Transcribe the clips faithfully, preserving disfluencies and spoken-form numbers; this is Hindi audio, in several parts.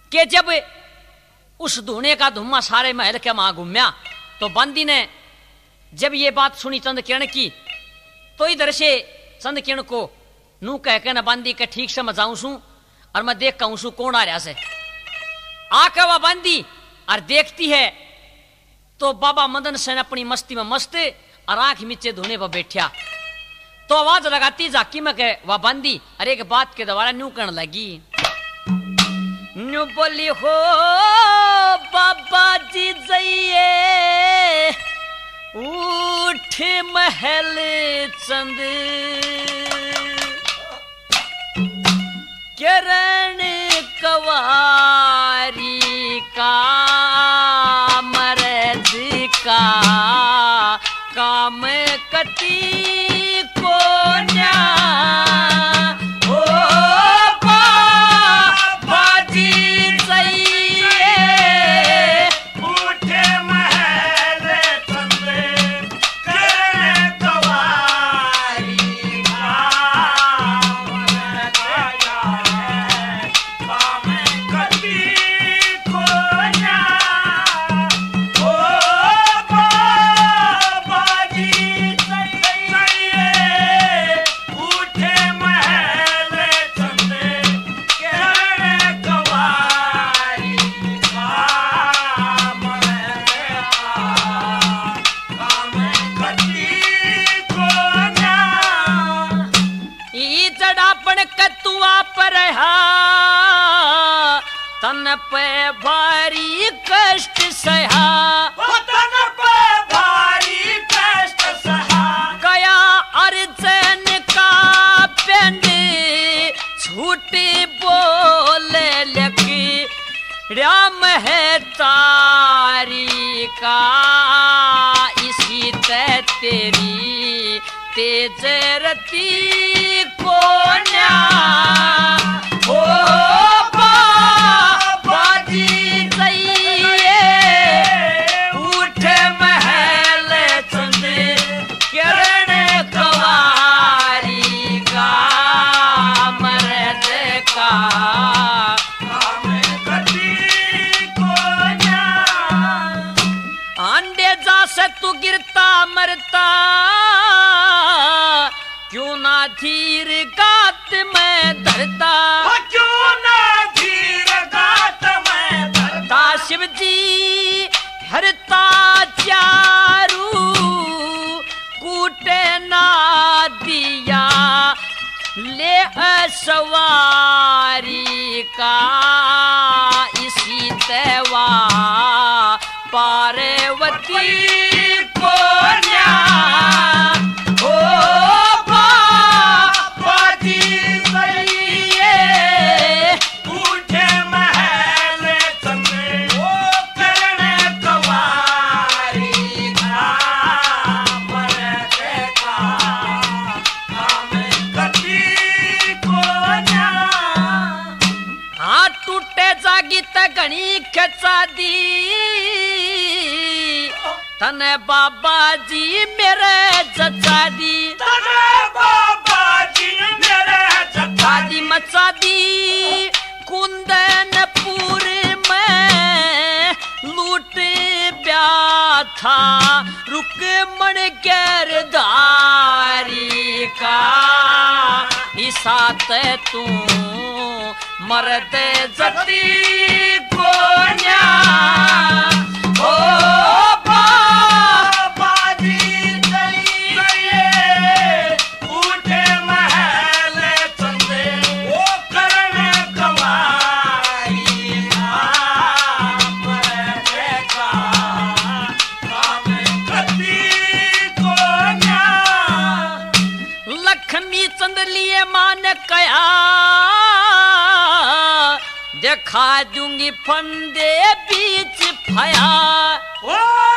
कि जब उस धुने का धुम्मा सारे महल के वहां घूमया तो बंदी ने जब ये बात सुनी चंद किरण की तो इधर से चंद किरण को नू कह के न बंदी के ठीक से मजाऊं सू और मैं देख कहूं सू कौन आ रहा से आके वह बंदी और देखती है तो बाबा मदन सेन अपनी मस्ती में मस्त और आंख नीचे धुने पर बैठा तो आवाज लगाती जाकी में कह वह बंदी अरे एक बात के दोबारा न्यू करने लगी न्यू बोली हो बाबा जी जाइए उठ महल चंद किरण कवारी का मरद का काम कटी को न्या तन पे भारी कष्ट सहा तन पे भारी कष्ट सहा गया अर्जन का पिंड छूटी बोले लगी राम है तारी का इसी ते तेरी तेज रती को न्या हो तू गिरता मरता क्यों ना धीर गात में धरता क्यों ना धीर गात में धरता शिव जी हरता चारू कूटे ना दिया ले सवारी का इसी तेवा पार्वती को न्या हो बाबाजी जाइए उठे महल चंद वो करण कवारी का मरद का काम कटी को न्या हाथ टूटे जागी तगनी खचा दी तने बाबा जी मेरे जचा दी तने बाबा जी मेरे जचा दी मचा दी कुंदनपुर में लूट ब्या था रुकमण गिरधारी का साथ तू मरद जती को न्या हो कया देखा दूंगी फंदे बीच फया ओ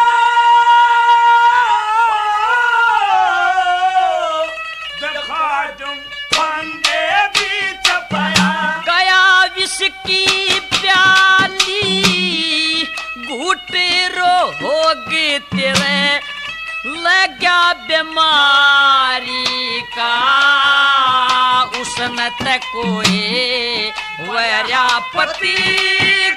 देखा दूं फंदे बीच फया गया विष की प्याली घूट रोगे तेरे लगा बीमारी का उसने ते कोई वैरा पति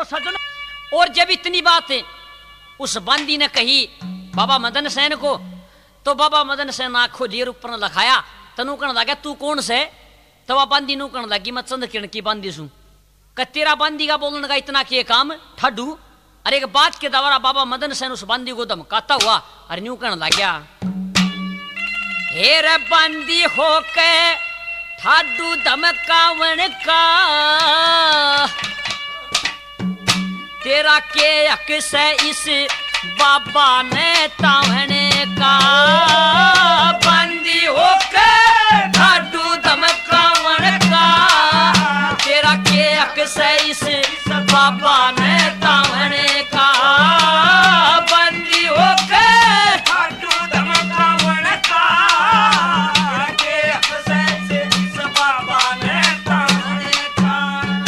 सजन। और जब इतनी बात उस बंदी ने कही बाबा मदन सेन को, तो बाबा मदन सेन आंखों ढेर ऊपर न लखाया, तनु कण लगा तू कौन से? तो वह बंदी नू कण लगी मैं चंद किरण की बंदी सू। क तेरा बंदी का बोलने का इतना के काम ठड्डू। अरे एक बात के द्वारा बाबा मदन सेन उस बंदी को धमकाता हुआ अरे न्यू कण लग गया, हेर बंदी होके ठाडू धमकावन का, तेरा के हक से इस बाबा ने तावने का। बंदी होके ठाडू धमकावन का, तेरा के हक से इस बाबा ने तावने का। बंदी होके ठाडू धमकावन का, के हक से इस बाबा ने तावने का।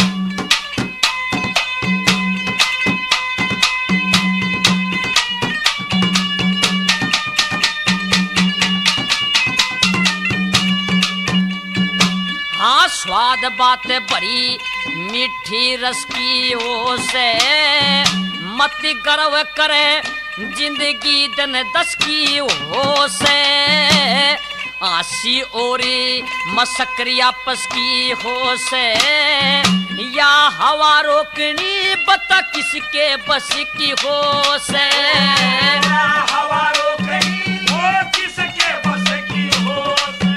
हाँ स्वाद बात भरी मीठी रस की हो से, मत गर्व करे जिंदगी दिन दस की हो से। आसी ओरी मसकरी आपस की हो से, या हवा रोकनी बता किसके बस की हो से। हवा रोकनी हो किसके बस की हो।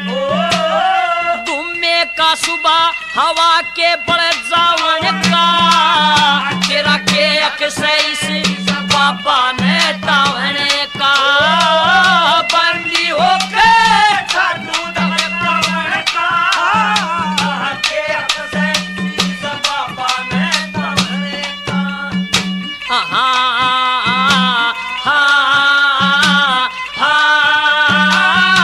दुम्मे का सुबह हवा के बढ़ जावन का, तेरा के अक्से इस बाबा ने तावने का। बंदी होके ठाडू धमकावन का, के हक से इस बाबा ने तावने का। हाँ हाँ हाँ हाँ।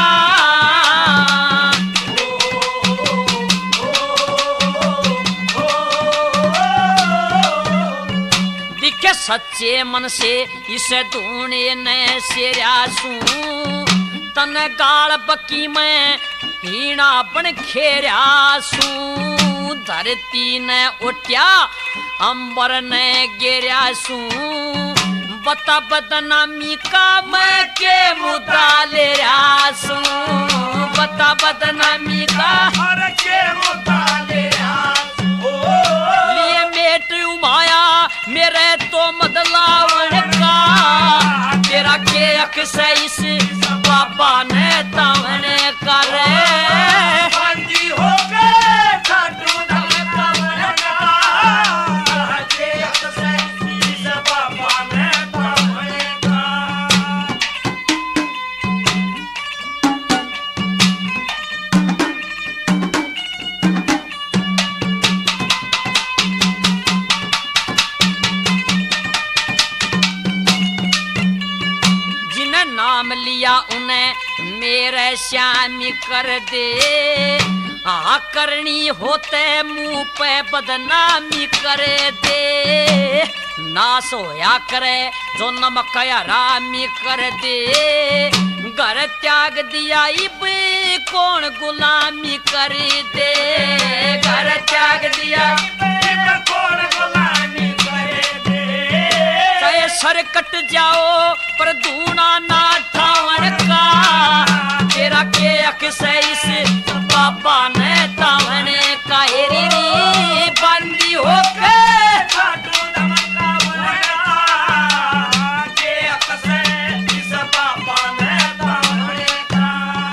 दिखे सच्चे मन से इसे धूने ने सिरासू, तन गाल बकी में हीना बन खेरासू। धरती ने उठ्या अंबर ने गिरासू, बता बदनामी का मैं के मुद्दा ले रासू। बता बदनामी का हर के मुताले लिए मेट उमाया मेरे तो मदलावन का। तेरा के अक से इस बाबा ने तावने का रे। बंदी हो गए ठाडू धमकावन का, के हक से इस बाबा ने तावने का। जिन्हें नाम लिया उन्हें मेरे श्याम कर दे, हाँ करनी होते मुंह पे बदनामी कर दे। नाश होया करे जो नमक हरामी कर दे, घर त्याग दिया इब कौन गुलामी कर दे। घर त्याग दिया इब कौन गुलामी करे दे। चाहे सर कट जाओ पर धूना ना ठावन का। तेरा के अक से इस बाबा ने तावने का। हेरी री बंदी होके ठाडू धमकावन का, के हक से इस बाबा ने तावने का।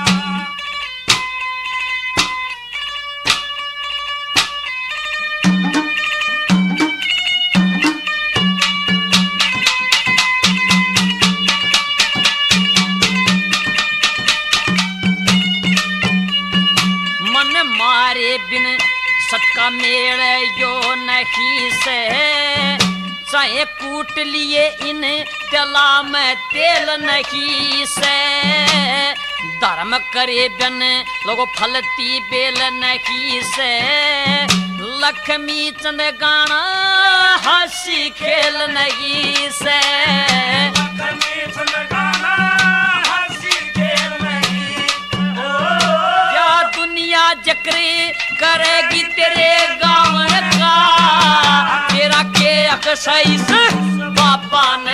मन मारे बिन सटका मेल यो नहीं से, चाहे कूट लिए इन तेला में तेल नहीं से। धर्म करे बिन लोगो फलती बेल नहीं से। लक्ष्मी चंद गाना हंसी खेल नहीं से। लक्ष्मी चंद गाना हंसी खेल नहीं। क्या दुनिया जकरी करेगी तेरे गाँव का। तेरा के अकसईस बापा ने